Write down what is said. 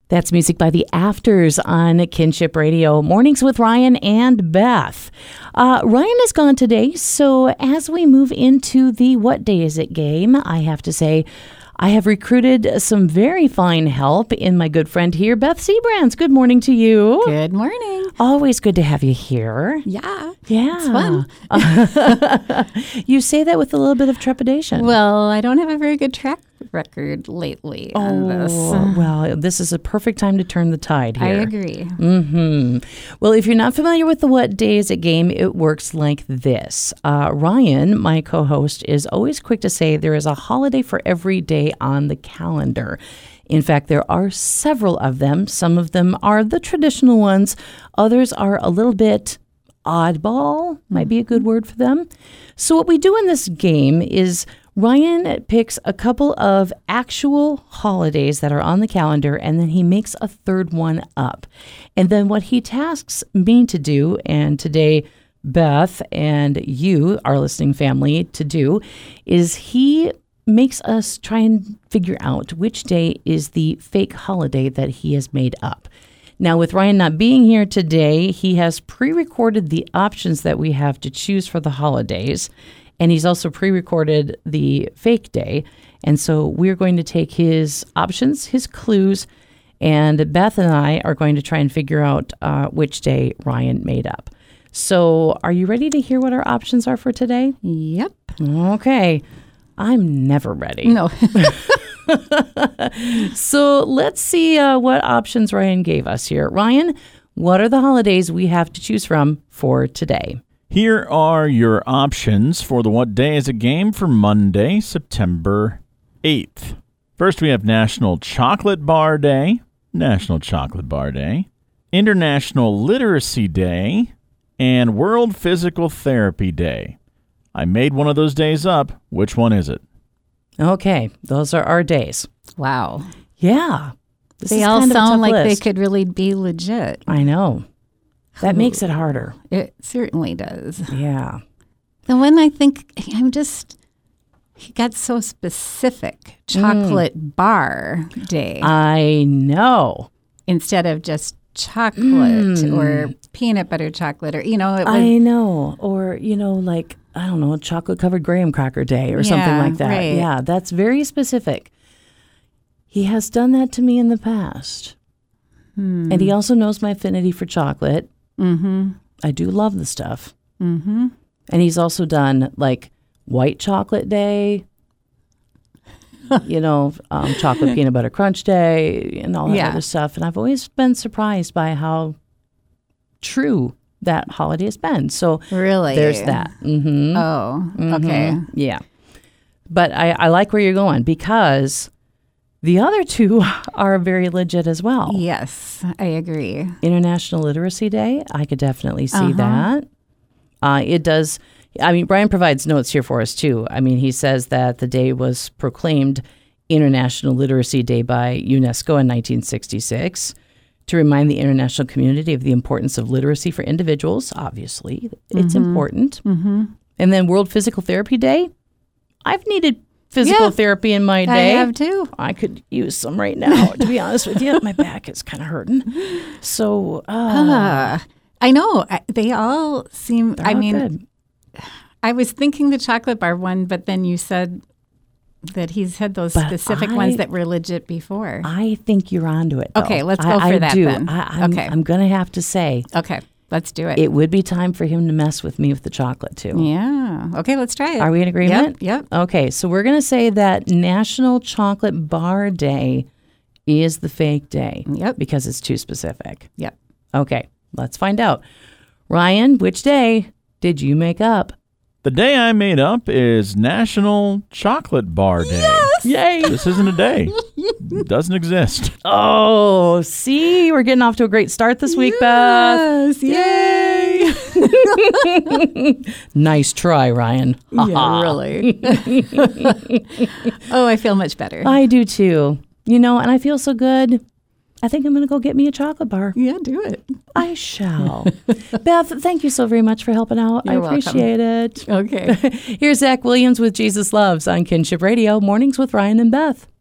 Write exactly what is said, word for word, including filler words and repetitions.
That's music by The Afters on Kinship Radio. Mornings with Ryan and Beth. Uh, Ryan is gone today, so as we move into the What Day Is It game, I have to say I have recruited some very fine help in my good friend here, Beth Seabrands. Good morning to you. Good morning. Always good to have you here. Yeah. Yeah. It's fun. You say that with a little bit of trepidation. Well, I don't have a very good track record lately on this. Oh, well, this is a perfect time to turn the tide here. I agree. Mm-hmm. Well, if you're not familiar with the What Day Is It game, it works like this. Uh, Ryan, my co-host, is always quick to say there is a holiday for every day on the calendar. In fact, there are several of them. Some of them are the traditional ones. Others are a little bit oddball, might be a good word for them. So what we do in this game is Ryan picks a couple of actual holidays that are on the calendar, and then he makes a third one up. And then what he tasks me to do, and today Beth and you, our listening family, to do, is he makes us try and figure out which day is the fake holiday that he has made up. Now, with Ryan not being here today, he has pre-recorded the options that we have to choose for the holidays, and he's also pre-recorded the fake day. And so we're going to take his options, his clues, and Beth and I are going to try and figure out uh, which day Ryan made up. So are you ready to hear what our options are for today? Yep. Okay. I'm never ready. No. So let's see uh, what options Ryan gave us here. Ryan, what are the holidays we have to choose from for today? Here are your options for the What Day Is It game for Monday, September eighth. First, we have National Chocolate Bar Day, National Chocolate Bar Day, International Literacy Day, and World Physical Therapy Day. I made one of those days up. Which one is it? Okay, those are our days. Wow. Yeah. This They is all kind of a tough sound like list. they could really be legit. I know. That makes it harder. It certainly does. Yeah. The one I think I'm just, he got so specific. Chocolate Mm. bar day I know. instead of just chocolate Mm. or peanut butter chocolate or, you know, it was, I know. Or, you know, like, I don't know, chocolate-covered graham cracker day or something Yeah, like that. right. Yeah, that's very specific. He has done that to me in the past. Hmm. And he also knows my affinity for chocolate. Mm-hmm. I do love the stuff. Mm-hmm. And he's also done, like, white chocolate day, you know, um, chocolate peanut butter crunch day, and all that Yeah. other stuff. And I've always been surprised by how true that holiday has been. So Really? there's that. Mm-hmm. Oh, Mhm. okay. Yeah. But I, I like where you're going because the other two are very legit as well. Yes, I agree. International Literacy Day, I could definitely see Uh-huh. that. Uh, it does. I mean, Brian provides notes here for us, too. I mean, he says that the day was proclaimed International Literacy Day by UNESCO in nineteen sixty-six to remind the international community of the importance of literacy for individuals. Obviously, it's Mm-hmm. important. Mm-hmm. And then World Physical Therapy Day. I've needed physical Yeah. therapy in my I day. have too. I could use some right now, to be honest with you. My back is kind of hurting. So, uh, Ah, I know. I, they all seem, they're I all mean, good. I was thinking the chocolate bar one, but then you said that he's had those But specific I- ones that were legit before. I think you're onto it, though. Okay, let's I- go for I that do. then. I, I'm, Okay. I'm going to have to say Okay, let's do it. it would be time for him to mess with me with the chocolate, too. Yeah. Okay, let's try it. Are we in agreement? Yep. Yep. Okay, so we're going to say that National Chocolate Bar Day is the fake day. Yep. Because it's too specific. Yep. Okay, let's find out. Ryan, which day did you make up? The day I made up is National Chocolate Bar Day. Yes! Yay! This isn't a day. It doesn't exist. Oh, see, we're getting off to a great start this week, Beth. Yes. Yay. Nice try, Ryan. Yeah, really. Oh, I feel much better. I do too. You know, and I feel so good. I think I'm going to go get me a chocolate bar. Yeah, do it. I shall. Beth, thank you so very much for helping out. You're I appreciate it. Okay. Here's Zach Williams with Jesus Loves on Kinship Radio, Mornings with Ryan and Beth.